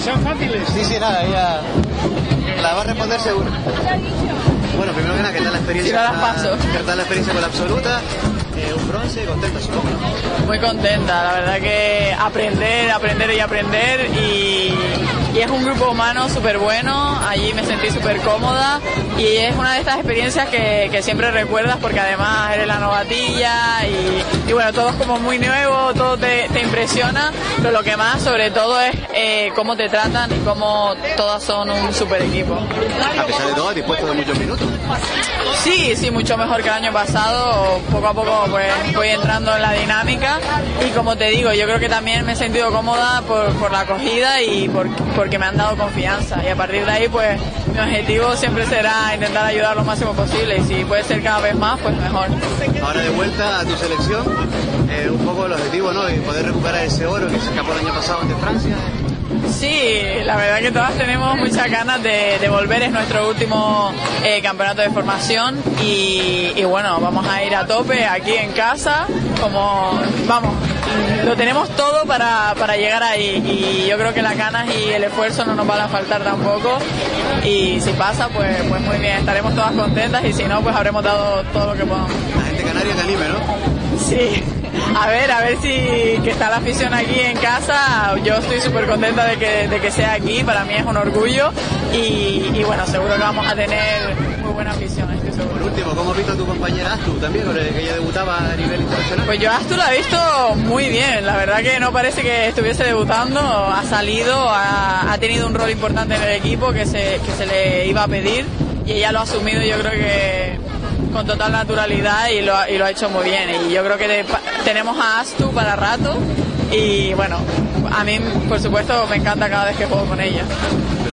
sean fáciles. Sí, sí, nada, ella la va a responder seguro. Bueno, primero que nada, ¿qué tal la experiencia? Sí, no las paso. ¿Qué tal la experiencia con la absoluta? Un bronce, contenta, supongo, ¿no? Muy contenta, la verdad que aprender y es un grupo humano súper bueno, allí me sentí súper cómoda y es una de estas experiencias que siempre recuerdas porque además eres la novatilla y bueno, todo es como muy nuevo, todo te impresiona, pero lo que más sobre todo es cómo te tratan y cómo todas son un súper equipo. A pesar de todo, dispuesto de muchos minutos. Sí, mucho mejor que el año pasado, poco a poco pues voy entrando en la dinámica y como te digo, yo creo que también me he sentido cómoda por la acogida y porque me han dado confianza y a partir de ahí pues mi objetivo siempre será intentar ayudar lo máximo posible y si puede ser cada vez más pues mejor. Ahora de vuelta a tu selección, un poco el objetivo, ¿no? Y poder recuperar ese oro que se escapó el año pasado ante Francia. Sí, la verdad que todas tenemos muchas ganas de volver, es nuestro último campeonato de formación y bueno, vamos a ir a tope aquí en casa, lo tenemos todo para llegar ahí y yo creo que las ganas y el esfuerzo no nos van a faltar tampoco y si pasa pues muy bien, estaremos todas contentas y si no pues habremos dado todo lo que podamos. La gente canaria que anime, ¿no? Sí. A ver si que está la afición aquí en casa, yo estoy súper contenta de que sea aquí, para mí es un orgullo y bueno, seguro que vamos a tener muy buena afición, estoy seguro. Por último, ¿cómo has visto a tu compañera Astu también, que ella debutaba a nivel internacional? Pues yo a Astu la he visto muy bien, la verdad que no parece que estuviese debutando, ha salido, ha tenido un rol importante en el equipo que se le iba a pedir y ella lo ha asumido yo creo que con total naturalidad y lo ha hecho muy bien y yo creo que tenemos a Astu para rato y bueno, a mí por supuesto me encanta cada vez que juego con ella.